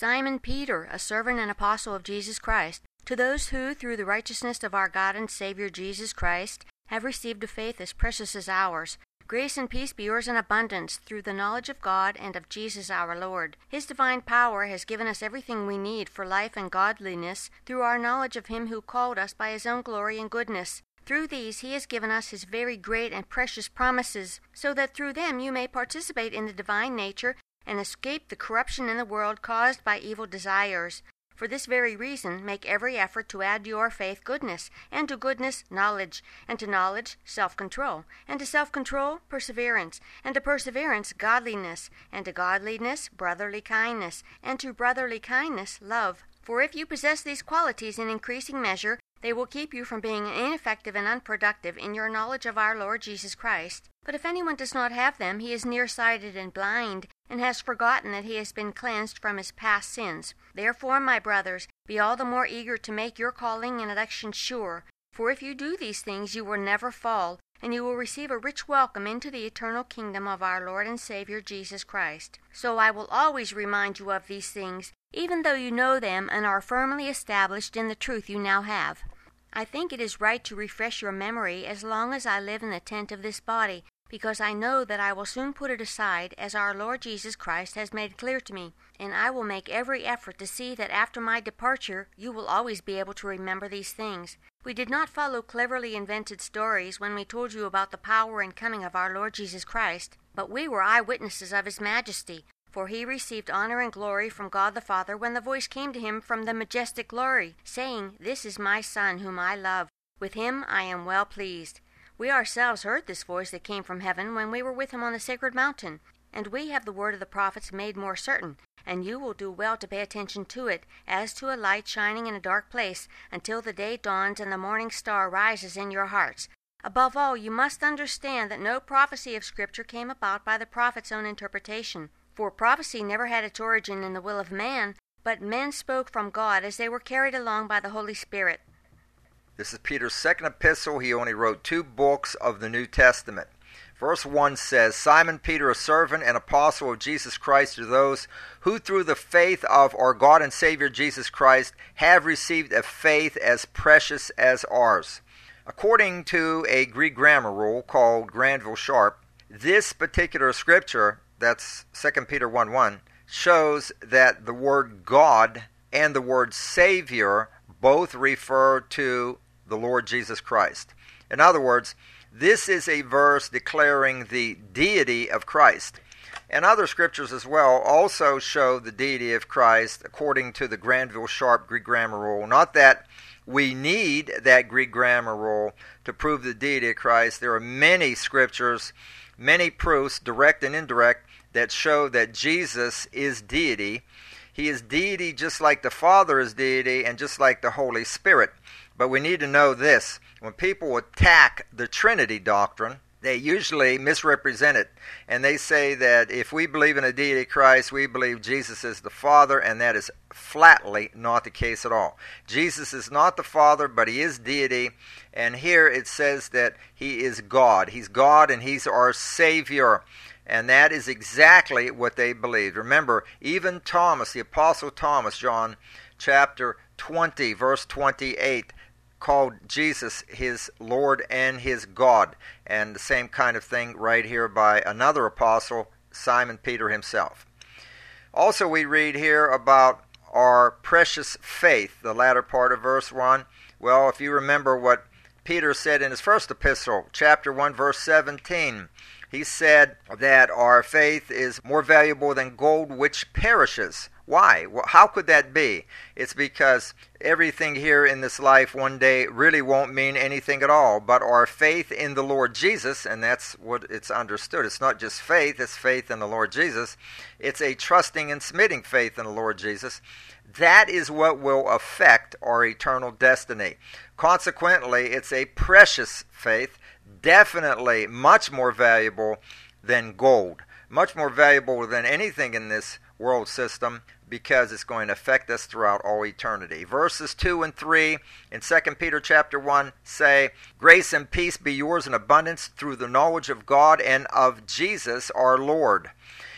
Simon Peter, a servant and apostle of Jesus Christ, to those who, through the righteousness of our God and Savior Jesus Christ, have received a faith as precious as ours, grace and peace be yours in abundance through the knowledge of God and of Jesus our Lord. His divine power has given us everything we need for life and godliness through our knowledge of Him who called us by His own glory and goodness. Through these He has given us His very great and precious promises, so that through them you may participate in the divine nature and escape the corruption in the world caused by evil desires. For this very reason, make every effort to add to your faith goodness, and to goodness knowledge, and to knowledge self-control, and to self-control perseverance, and to perseverance godliness, and to godliness brotherly kindness, and to brotherly kindness love. For if you possess these qualities in increasing measure, they will keep you from being ineffective and unproductive in your knowledge of our Lord Jesus Christ. But if anyone does not have them, he is nearsighted and blind, and has forgotten that he has been cleansed from his past sins. Therefore, my brothers, be all the more eager to make your calling and election sure. For if you do these things, you will never fall, and you will receive a rich welcome into the eternal kingdom of our Lord and Savior Jesus Christ. So I will always remind you of these things, even though you know them and are firmly established in the truth you now have. I think it is right to refresh your memory as long as I live in the tent of this body, because I know that I will soon put it aside, as our Lord Jesus Christ has made clear to me, and I will make every effort to see that after my departure you will always be able to remember these things. We did not follow cleverly invented stories when we told you about the power and coming of our Lord Jesus Christ, but we were eyewitnesses of His majesty, for He received honor and glory from God the Father when the voice came to Him from the majestic glory, saying, "This is my Son whom I love. With Him I am well pleased." We ourselves heard this voice that came from heaven when we were with Him on the sacred mountain, and we have the word of the prophets made more certain, and you will do well to pay attention to it, as to a light shining in a dark place, until the day dawns and the morning star rises in your hearts. Above all, you must understand that no prophecy of Scripture came about by the prophet's own interpretation. For prophecy never had its origin in the will of man, but men spoke from God as they were carried along by the Holy Spirit. This is Peter's second epistle. He only wrote 2 books of the New Testament. Verse 1 says, Simon Peter, a servant and apostle of Jesus Christ, to those who through the faith of our God and Savior Jesus Christ have received a faith as precious as ours. According to a Greek grammar rule called Granville-Sharp, this particular scripture, that's 2 Peter 1:1, shows that the word God and the word Savior both refer to the Lord Jesus Christ. In other words, this is a verse declaring the deity of Christ. And other scriptures as well also show the deity of Christ according to the Granville-Sharp Greek grammar rule. Not that we need that Greek grammar rule to prove the deity of Christ. There are many scriptures, many proofs, direct and indirect, that show that Jesus is deity. He is deity just like the Father is deity and just like the Holy Spirit. But we need to know this. When people attack the Trinity doctrine, they usually misrepresent it. And they say that if we believe in a deity of Christ, we believe Jesus is the Father, and that is flatly not the case at all. Jesus is not the Father, but He is deity. And here it says that He is God. He's God and He's our Savior. And that is exactly what they believed. Remember, even Thomas, the Apostle Thomas, John chapter 20, verse 28, called Jesus his Lord and his God. And the same kind of thing right here by another apostle, Simon Peter himself. Also, we read here about our precious faith, the latter part of verse 1. Well, if you remember what Peter said in his first epistle, chapter 1, verse 17, he said that our faith is more valuable than gold which perishes. Why? Well, how could that be? It's because everything here in this life one day really won't mean anything at all. But our faith in the Lord Jesus, and that's what it's understood. It's not just faith, it's faith in the Lord Jesus. It's a trusting and submitting faith in the Lord Jesus. That is what will affect our eternal destiny. Consequently, it's a precious faith, definitely much more valuable than gold, much more valuable than anything in this world system, because it's going to affect us throughout all eternity. Verses 2 and 3 in 2 Peter chapter 1 say, Grace and peace be yours in abundance through the knowledge of God and of Jesus our Lord.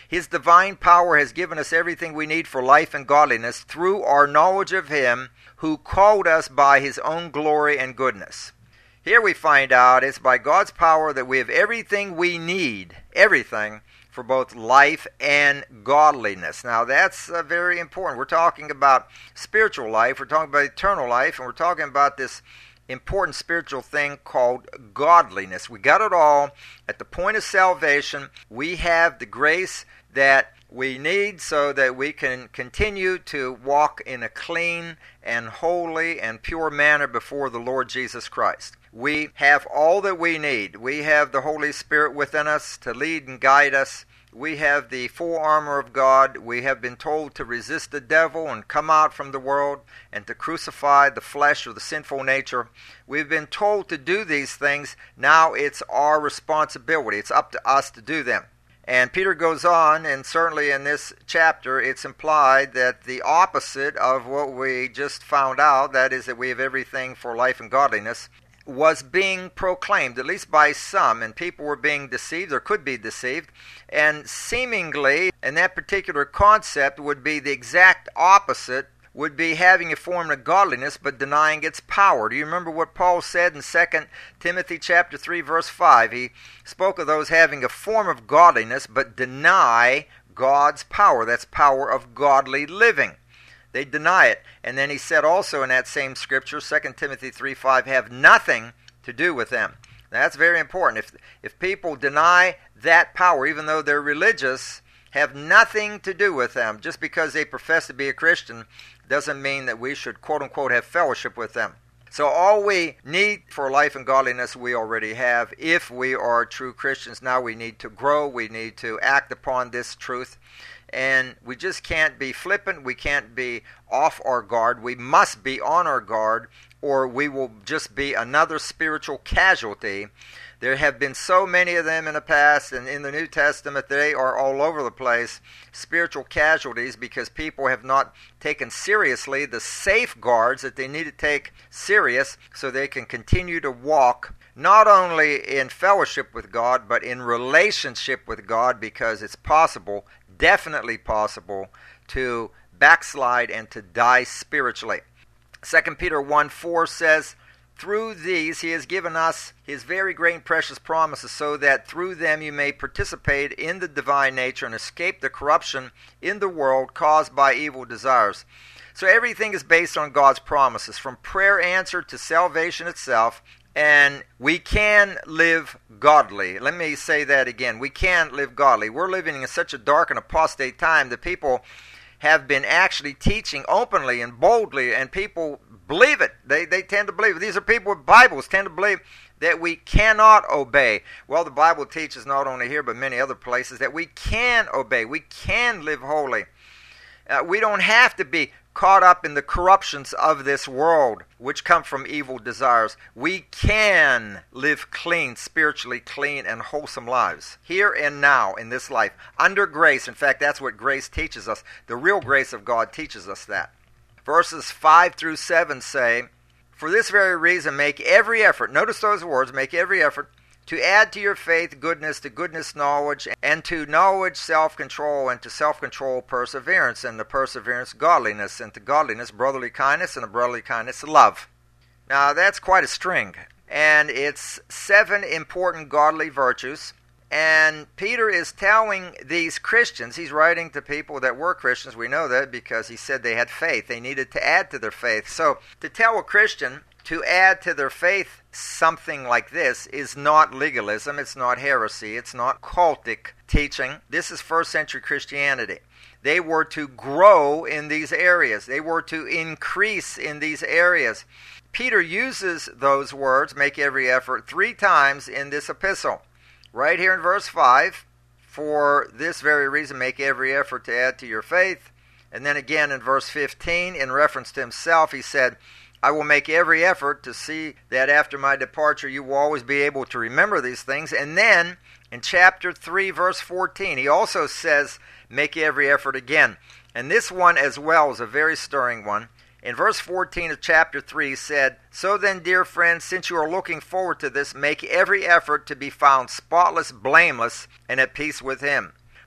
His divine power has given us everything we need for life and godliness through our knowledge of Him who called us by His own glory and goodness. Here we find out it's by God's power that we have everything we need, everything, for both life and godliness. Now that's very important. We're talking about spiritual life, we're talking about eternal life, and we're talking about this important spiritual thing called godliness. We got it all at the point of salvation. We have the grace that we need so that we can continue to walk in a clean and holy and pure manner before the Lord Jesus Christ. We have all that we need. We have the Holy Spirit within us to lead and guide us. We have the full armor of God. We have been told to resist the devil and come out from the world and to crucify the flesh or the sinful nature. We've been told to do these things. Now it's our responsibility. It's up to us to do them. And Peter goes on, and certainly in this chapter it's implied that the opposite of what we just found out, that is that we have everything for life and godliness, was being proclaimed, at least by some, and people were being deceived or could be deceived, and seemingly, in that particular concept, would be the exact opposite, would be having a form of godliness but denying its power. Do you remember what Paul said in 2 Timothy chapter 3 verse 5? He spoke of those having a form of godliness but deny God's power. That's power of godly living. They deny it. And then he said also in that same scripture, 2 Timothy 3:5, have nothing to do with them. Now, that's very important. If people deny that power, even though they're religious, have nothing to do with them, just because they profess to be a Christian, doesn't mean that we should, quote-unquote, have fellowship with them. So all we need for life and godliness we already have if we are true Christians. Now we need to grow. We need to act upon this truth. And we just can't be flippant. We can't be off our guard. We must be on our guard, or we will just be another spiritual casualty. There have been so many of them in the past, and in the New Testament they are all over the place, spiritual casualties, because people have not taken seriously the safeguards that they need to take serious so they can continue to walk not only in fellowship with God, but in relationship with God, because it's possible, definitely possible, to backslide and to die spiritually. 2 Peter 1:4 says, through these he has given us his very great and precious promises, so that through them you may participate in the divine nature and escape the corruption in the world caused by evil desires. So everything is based on God's promises, from prayer answered to salvation itself, and we can live godly. Let me say that again. We can live godly. We're living in such a dark and apostate time that people have been actually teaching openly and boldly, and people believe it. They tend to believe it. These are people with Bibles, tend to believe that we cannot obey. Well, the Bible teaches not only here but many other places that we can obey. We can live holy. We don't have to be caught up in the corruptions of this world, which come from evil desires. We can live clean, spiritually clean and wholesome lives, here and now in this life, under grace. In fact, that's what grace teaches us. The real grace of God teaches us that. Verses 5 through 7 say, for this very reason make every effort, notice those words, make every effort, to add to your faith goodness, to goodness knowledge, and to knowledge self-control, and to self-control perseverance, and to perseverance godliness, and to godliness brotherly kindness, and to brotherly kindness love. Now that's quite a string, and it's 7 important godly virtues. And Peter is telling these Christians, he's writing to people that were Christians, we know that because he said they had faith. They needed to add to their faith. So to tell a Christian to add to their faith something like this is not legalism, it's not heresy, it's not cultic teaching. This is first century Christianity. They were to grow in these areas. They were to increase in these areas. Peter uses those words, make every effort, 3 times in this epistle. Right here in verse 5, for this very reason make every effort to add to your faith. And then again in verse 15, in reference to himself, he said, I will make every effort to see that after my departure you will always be able to remember these things. And then in chapter 3, verse 14, he also says, make every effort again. And this one as well is a very stirring one. In verse 14 of chapter 3 he said, so then, dear friends, since you are looking forward to this, make every effort to be found spotless, blameless, and at peace with him.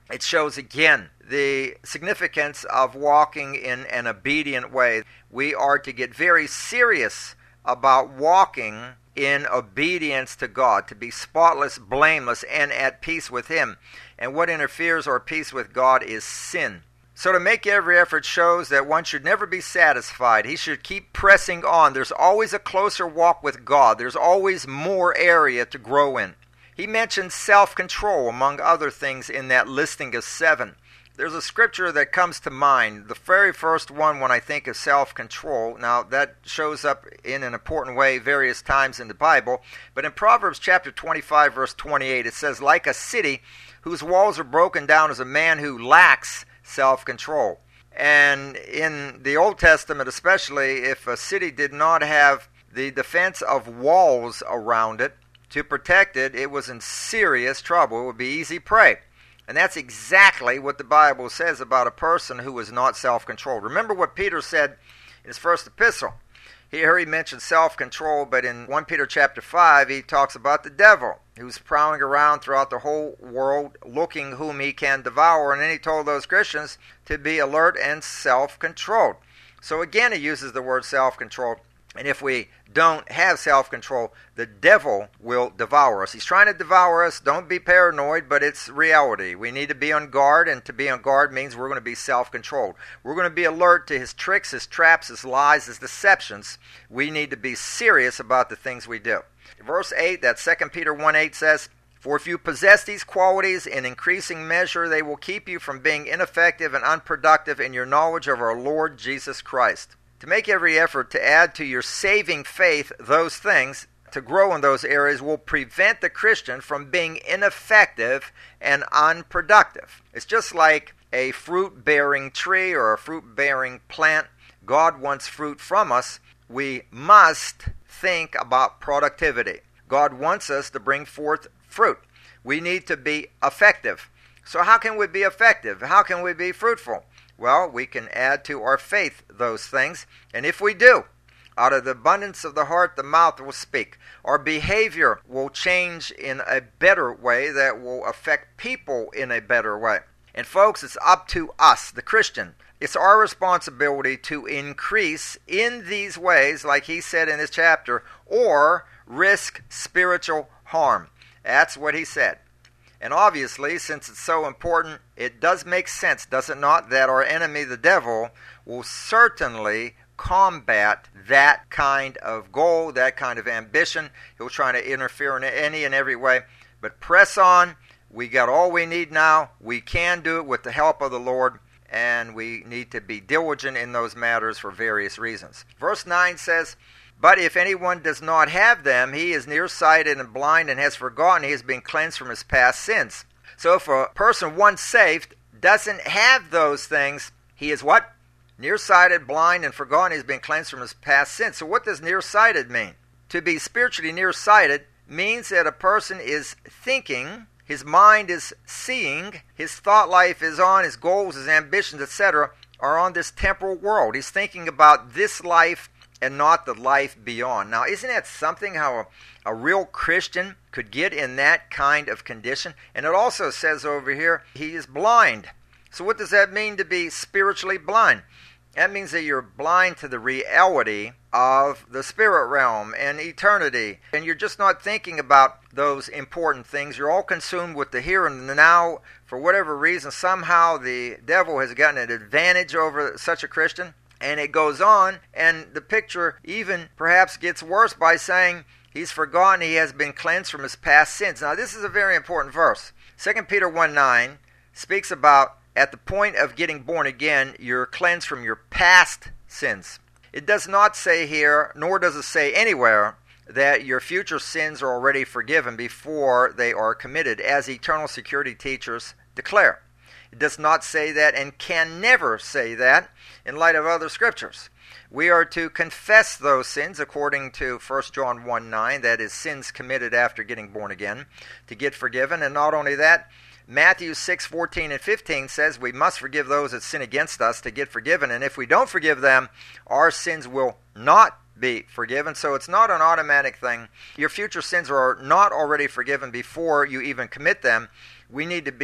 it shows again the significance of walking in an obedient way. We are to get very serious about walking in obedience to God, to be spotless, blameless, and at peace with Him. And what interferes our peace with God is sin. So to make every effort shows that one should never be satisfied. He should keep pressing on. There's always a closer walk with God. There's always more area to grow in. He mentions self-control, among other things, in that listing of 7. There's a scripture that comes to mind, the very first one when I think of self-control. Now, that shows up in an important way various times in the Bible. But in Proverbs chapter 25, verse 28, it says, like a city whose walls are broken down is a man who lacks self-control. And in the Old Testament especially, if a city did not have the defense of walls around it to protect it, it was in serious trouble. It would be easy prey. And that's exactly what the Bible says about a person who is not self-controlled. Remember what Peter said in his first epistle. Here he mentions self-control, but in 1 Peter chapter 5, he talks about the devil who's prowling around throughout the whole world looking whom he can devour. And then he told those Christians to be alert and self-controlled. So again, he uses the word self-controlled. And if we don't have self-control, the devil will devour us. He's trying to devour us. Don't be paranoid, but it's reality. We need to be on guard, and to be on guard means we're going to be self-controlled. We're going to be alert to his tricks, his traps, his lies, his deceptions. We need to be serious about the things we do. Verse 8, that 2 Peter 1:8 says, for if you possess these qualities in increasing measure, they will keep you from being ineffective and unproductive in your knowledge of our Lord Jesus Christ. To make every effort to add to your saving faith those things, to grow in those areas, will prevent the Christian from being ineffective and unproductive. It's just like a fruit-bearing tree or a fruit-bearing plant. God wants fruit from us. We must think about productivity. God wants us to bring forth fruit. We need to be effective. So how can we be effective? How can we be fruitful? Well, we can add to our faith those things. And if we do, out of the abundance of the heart, the mouth will speak. Our behavior will change in a better way that will affect people in a better way. And folks, it's up to us, the Christian. It's our responsibility to increase in these ways, like he said in this chapter, or risk spiritual harm. That's what he said. And obviously, since it's so important, it does make sense, does it not, that our enemy, the devil, will certainly combat that kind of goal, that kind of ambition. He'll try to interfere in any and every way. But press on. We got all we need now. We can do it with the help of the Lord, and we need to be diligent in those matters for various reasons. Verse 9 says, but if anyone does not have them, he is nearsighted and blind and has forgotten he has been cleansed from his past sins. So if a person once saved doesn't have those things, he is what? Nearsighted, blind, and forgotten he has been cleansed from his past sins. So what does nearsighted mean? To be spiritually nearsighted means that a person is thinking, his mind is seeing, his thought life is on, his goals, his ambitions, etc., are on this temporal world. He's thinking about this life and not the life beyond. Now, isn't that something, how a real Christian could get in that kind of condition? And it also says over here, he is blind. So what does that mean to be spiritually blind? That means that you're blind to the reality of the spirit realm and eternity. And you're just not thinking about those important things. You're all consumed with the here and the now. For whatever reason, somehow the devil has gotten an advantage over such a Christian. And it goes on, and the picture even perhaps gets worse by saying he's forgotten he has been cleansed from his past sins. Now, this is a very important verse. 2 Peter 1:9 speaks about at the point of getting born again, you're cleansed from your past sins. It does not say here, nor does it say anywhere, that your future sins are already forgiven before they are committed, as eternal security teachers declare. It does not say that and can never say that in light of other scriptures. We are to confess those sins according to 1 John 1:9, that is, sins committed after getting born again, to get forgiven. And not only that, Matthew 6:14 and 15 says we must forgive those that sin against us to get forgiven. And if we don't forgive them, our sins will not be forgiven. So it's not an automatic thing. Your future sins are not already forgiven before you even commit them. We need to be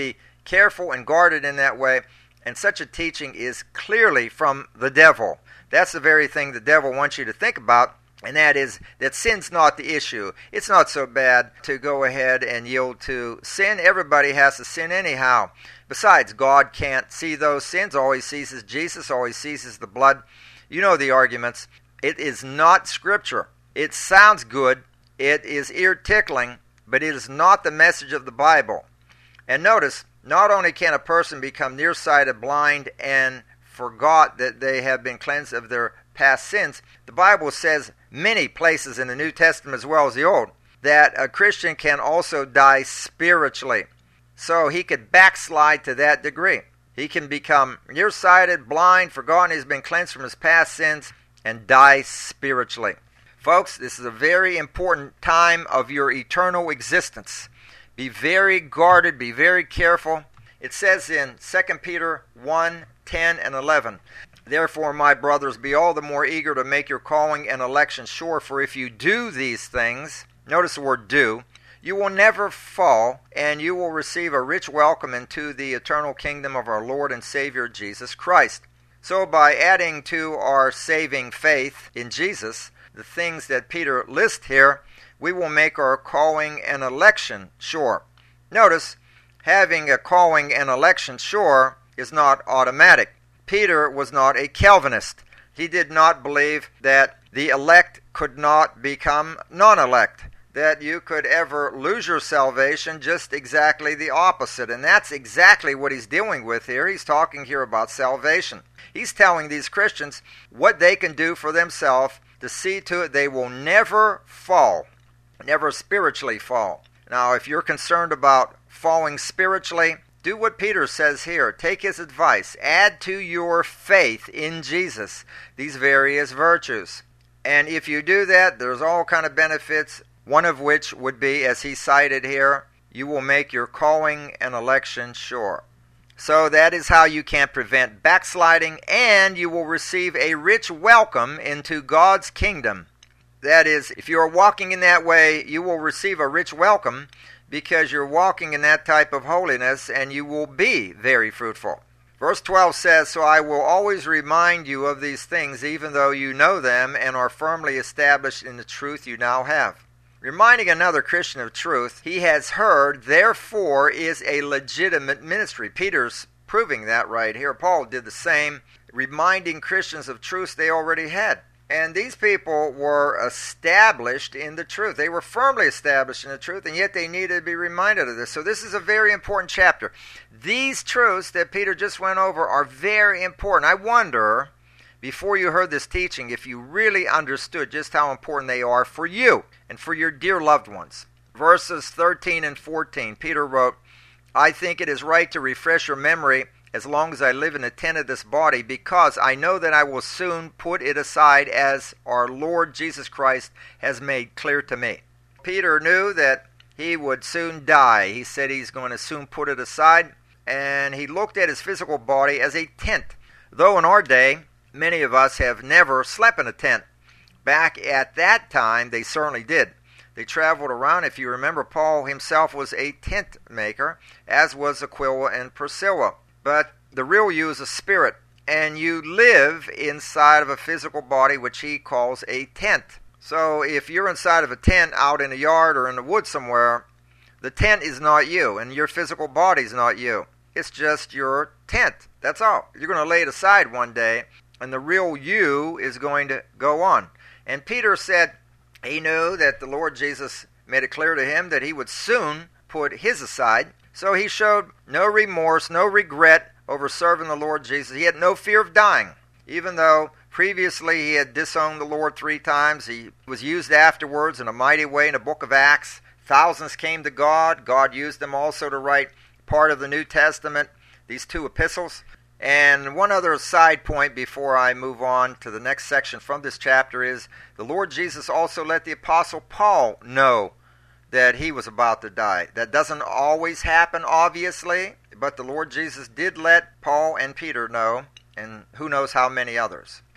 careful and guarded in that way. And such a teaching is clearly from the devil. That's the very thing the devil wants you to think about, and that is that sin's not the issue. It's not so bad to go ahead and yield to sin. Everybody has to sin anyhow. Besides, God can't see those sins. All he sees is Jesus. All he sees is the blood. You know the arguments. It is not Scripture. It sounds good. It is ear-tickling, but it is not the message of the Bible. And notice, not only can a person become nearsighted, blind, and forgot that they have been cleansed of their past sins, the Bible says many places in the New Testament as well as the Old that a Christian can also die spiritually. So he could backslide to that degree. He can become nearsighted, blind, forgotten, he's been cleansed from his past sins, and die spiritually. Folks, this is a very important time of your eternal existence. Be very guarded, be very careful. It says in 2 Peter 1, 10 and 11, "Therefore, my brothers, be all the more eager to make your calling and election sure, for if you do these things," notice the word do, "you will never fall, and you will receive a rich welcome into the eternal kingdom of our Lord and Savior Jesus Christ." So by adding to our saving faith in Jesus, the things that Peter lists here, we will make our calling and election sure. Notice, having a calling and election sure is not automatic. Peter was not a Calvinist. He did not believe that the elect could not become non-elect, that you could ever lose your salvation, just exactly the opposite. And that's exactly what he's dealing with here. He's talking here about salvation. He's telling these Christians what they can do for themselves to see to it they will never fall, never spiritually fall. Now, if you're concerned about falling spiritually, do what Peter says here. Take his advice. Add to your faith in Jesus these various virtues. And if you do that, there's all kind of benefits, one of which would be, as he cited here, you will make your calling and election sure. So that is how you can prevent backsliding, and you will receive a rich welcome into God's kingdom. That is, if you are walking in that way, you will receive a rich welcome because you're walking in that type of holiness, and you will be very fruitful. Verse 12 says, "So I will always remind you of these things, even though you know them and are firmly established in the truth you now have." Reminding another Christian of truth he has heard, therefore, is a legitimate ministry. Peter's proving that right here. Paul did the same, reminding Christians of truths they already had. And these people were established in the truth. They were firmly established in the truth, and yet they needed to be reminded of this. So this is a very important chapter. These truths that Peter just went over are very important. I wonder, before you heard this teaching, if you really understood just how important they are for you and for your dear loved ones. Verses 13 and 14, Peter wrote, "I think it is right to refresh your memory as long as I live in the tent of this body, because I know that I will soon put it aside, as our Lord Jesus Christ has made clear to me." Peter knew that he would soon die. He said he's going to soon put it aside, and he looked at his physical body as a tent. Though in our day, many of us have never slept in a tent. Back at that time, they certainly did. They traveled around. If you remember, Paul himself was a tent maker, as was Aquila and Priscilla. But the real you is a spirit, and you live inside of a physical body, which he calls a tent. So if you're inside of a tent out in a yard or in the woods somewhere, the tent is not you, and your physical body is not you. It's just your tent. That's all. You're going to lay it aside one day, and the real you is going to go on. And Peter said he knew that the Lord Jesus made it clear to him that he would soon put his aside. So he showed no remorse, no regret over serving the Lord Jesus. He had no fear of dying. Even though previously he had disowned the Lord 3 times, he was used afterwards in a mighty way in the book of Acts. Thousands came to God. God used them also to write part of the New Testament, these 2 epistles. And one other side point before I move on to the next section from this chapter is the Lord Jesus also let the Apostle Paul know that he was about to die. That doesn't always happen, obviously, but the Lord Jesus did let Paul and Peter know, and who knows how many others.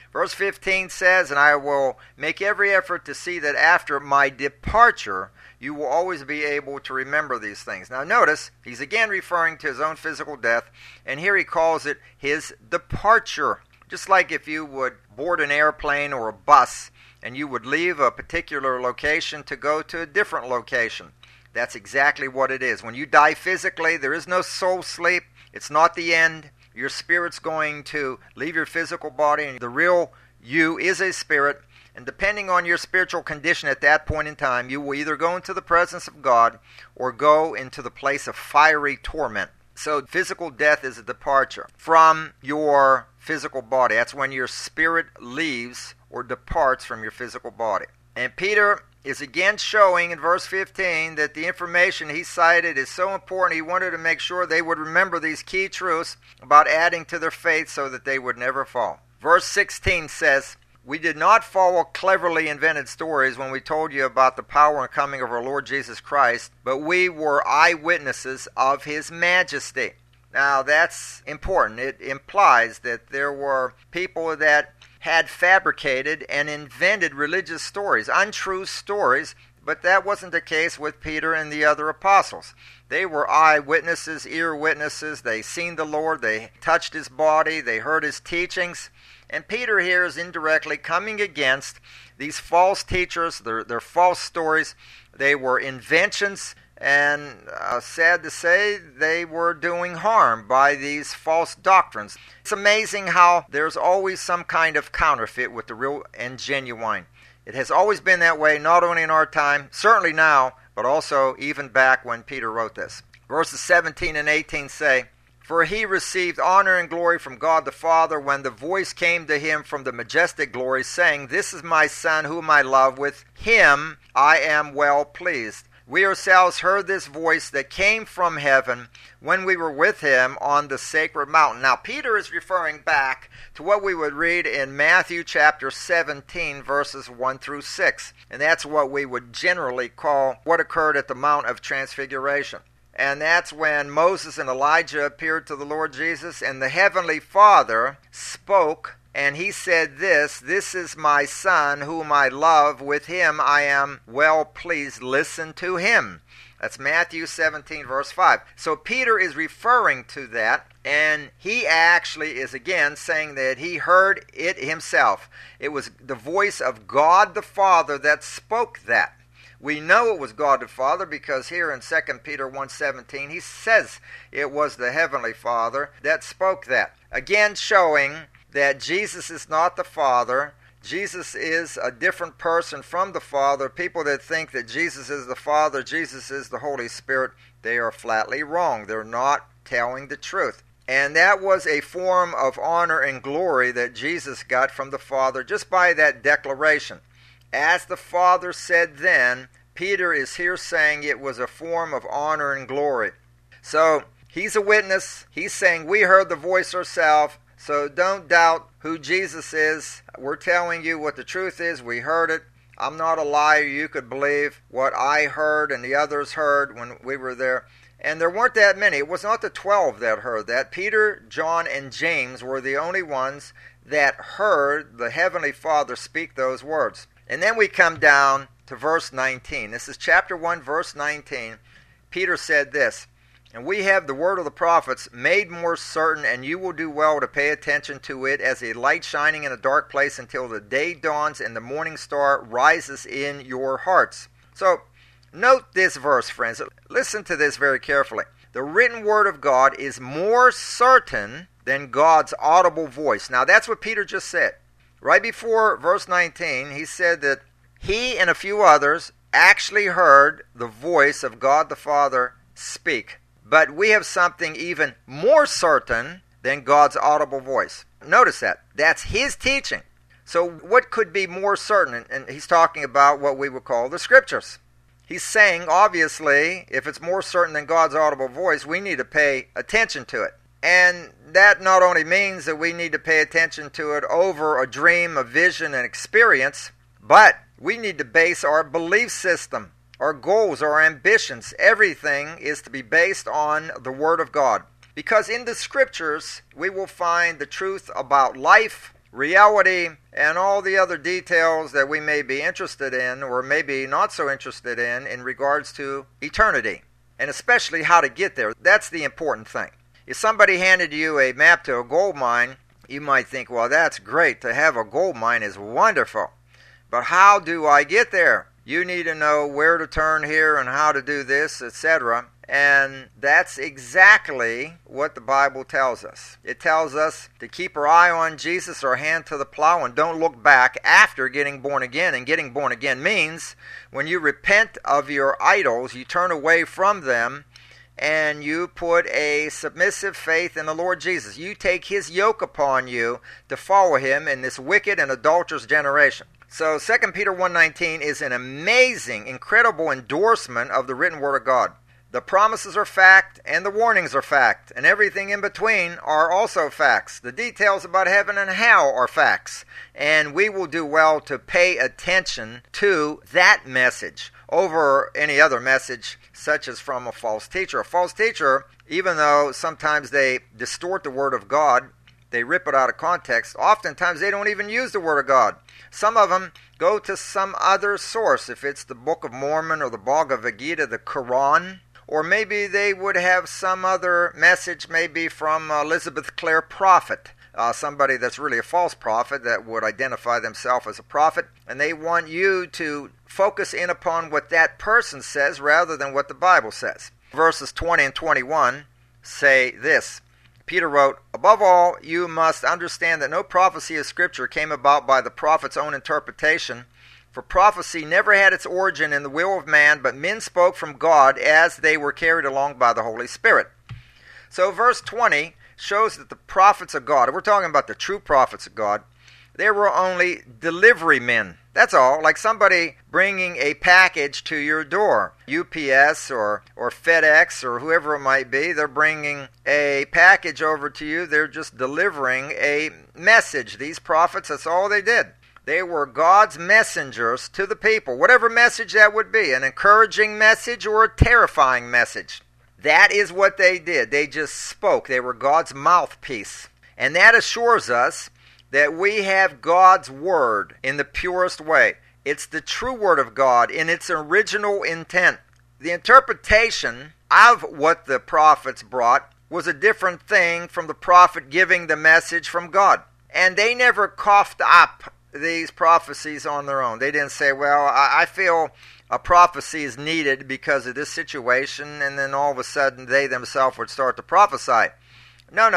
Verse 15 says, and I will make every effort to see that after my departure, you will always be able to remember these things. Now notice, he's again referring to his own physical death, and here he calls it his departure. Just like if you would board an airplane or a bus, and you would leave a particular location to go to a different location. That's exactly what it is. When you die physically, there is no soul sleep. It's not the end. Your spirit's going to leave your physical body, and the real you is a spirit. And depending on your spiritual condition at that point in time, you will either go into the presence of God or go into the place of fiery torment. So physical death is a departure from your physical body. That's when your spirit leaves or departs from your physical body. And Peter is again showing in verse 15 that the information he cited is so important. He wanted to make sure they would remember these key truths about adding to their faith so that they would never fall. Verse 16 says, we did not follow cleverly invented stories when we told you about the power and coming of our Lord Jesus Christ, but we were eyewitnesses of his majesty. Now that's important. It implies that there were people that had fabricated and invented religious stories, untrue stories, but that wasn't the case with Peter and the other apostles. They were eyewitnesses, ear witnesses. They seen the Lord, they touched his body, they heard his teachings. And Peter here is indirectly coming against these false teachers, their false stories. They were inventions, and sad to say, they were doing harm by these false doctrines. It's amazing how there's always some kind of counterfeit with the real and genuine. It has always been that way, not only in our time, certainly now, but also even back when Peter wrote this. Verses 17 and 18 say, for he received honor and glory from God the Father when the voice came to him from the majestic glory, saying, this is my Son whom I love, with him I am well pleased. We ourselves heard this voice that came from heaven when we were with him on the sacred mountain. Now, Peter is referring back to what we would read in Matthew chapter 17, verses 1 through 6. And that's what we would generally call what occurred at the Mount of Transfiguration. And that's when Moses and Elijah appeared to the Lord Jesus, and the Heavenly Father spoke, and he said this is my Son whom I love, with him I am well pleased, listen to him. That's Matthew 17 verse 5. So Peter is referring to that, and he actually is again saying that he heard it himself. It was the voice of God the Father that spoke that. We know it was God the Father because here in 2 Peter 1:17 he says it was the Heavenly Father that spoke that. Again showing that Jesus is not the Father. Jesus is a different person from the Father. People that think that Jesus is the Father, Jesus is the Holy Spirit, they are flatly wrong. They're not telling the truth. And that was a form of honor and glory that Jesus got from the Father just by that declaration. As the Father said then, Peter is here saying it was a form of honor and glory. So he's a witness. He's saying we heard the voice ourselves. So don't doubt who Jesus is. We're telling you what the truth is. We heard it. I'm not a liar. You could believe what I heard and the others heard when we were there. And there weren't that many. It was not the 12 that heard that. Peter, John, and James were the only ones that heard the Heavenly Father speak those words. And then we come down to verse 19. This is chapter 1, verse 19. Peter said this, and we have the word of the prophets made more certain, and you will do well to pay attention to it as a light shining in a dark place until the day dawns and the morning star rises in your hearts. So, note this verse, friends. Listen to this very carefully. The written word of God is more certain than God's audible voice. Now, that's what Peter just said. Right before verse 19, he said that he and a few others actually heard the voice of God the Father speak. But we have something even more certain than God's audible voice. Notice that. That's his teaching. So what could be more certain? And he's talking about what we would call the Scriptures. He's saying, obviously, if it's more certain than God's audible voice, we need to pay attention to it. And that not only means that we need to pay attention to it over a dream, a vision, an experience, but we need to base our belief system, our goals, our ambitions, everything is to be based on the Word of God. Because in the Scriptures, we will find the truth about life, reality, and all the other details that we may be interested in or maybe not so interested in regards to eternity, and especially how to get there. That's the important thing. If somebody handed you a map to a gold mine, you might think, well, that's great. To have a gold mine is wonderful. But how do I get there? You need to know where to turn here and how to do this, etc. And that's exactly what the Bible tells us. It tells us to keep our eye on Jesus, our hand to the plow, and don't look back after getting born again. And getting born again means when you repent of your idols, you turn away from them, and you put a submissive faith in the Lord Jesus. You take His yoke upon you to follow Him in this wicked and adulterous generation. So 2 Peter 1:19 is an amazing, incredible endorsement of the written Word of God. The promises are fact, and the warnings are fact, and everything in between are also facts. The details about heaven and hell are facts, and we will do well to pay attention to that message over any other message, such as from a false teacher. A false teacher, even though sometimes they distort the Word of God, they rip it out of context, oftentimes they don't even use the Word of God. Some of them go to some other source, if it's the Book of Mormon or the Bhagavad Gita, the Quran, or maybe they would have some other message, maybe from Elizabeth Clare Prophet, somebody that's really a false prophet that would identify themselves as a prophet, and they want you to focus in upon what that person says rather than what the Bible says. Verses 20 and 21 say this. Peter wrote, "Above all, you must understand that no prophecy of Scripture came about by the prophet's own interpretation, for prophecy never had its origin in the will of man, but men spoke from God as they were carried along by the Holy Spirit." So verse 20 shows that the prophets of God, we're talking about the true prophets of God, they were only delivery men. That's all, like somebody bringing a package to your door. UPS or FedEx or whoever it might be, they're bringing a package over to you. They're just delivering a message. These prophets, that's all they did. They were God's messengers to the people, whatever message that would be, an encouraging message or a terrifying message. That is what they did. They just spoke. They were God's mouthpiece. And that assures us that we have God's Word in the purest way. It's the true Word of God in its original intent. The interpretation of what the prophets brought was a different thing from the prophet giving the message from God. And they never coughed up these prophecies on their own. They didn't say, well, I feel a prophecy is needed because of this situation, and then all of a sudden they themselves would start to prophesy. No.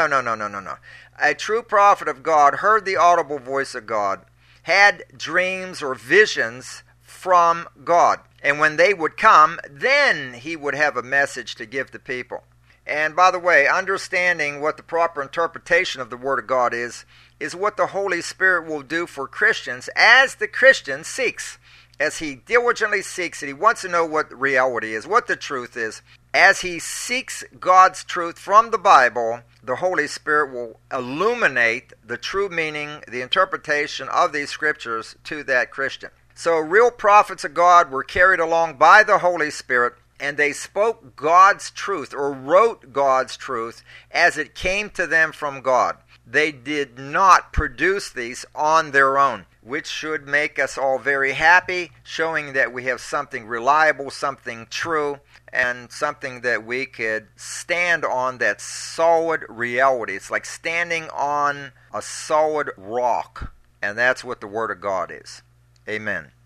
A true prophet of God heard the audible voice of God, had dreams or visions from God. And when they would come, then he would have a message to give to people. And by the way, understanding what the proper interpretation of the Word of God is what the Holy Spirit will do for Christians as the Christian seeks. As he diligently seeks it, he wants to know what reality is, what the truth is. As he seeks God's truth from the Bible, the Holy Spirit will illuminate the true meaning, the interpretation of these scriptures to that Christian. So real prophets of God were carried along by the Holy Spirit, and they spoke God's truth or wrote God's truth as it came to them from God. They did not produce these on their own, which should make us all very happy, showing that we have something reliable, something true, and something that we could stand on, that solid reality. It's like standing on a solid rock, and that's what the Word of God is. Amen.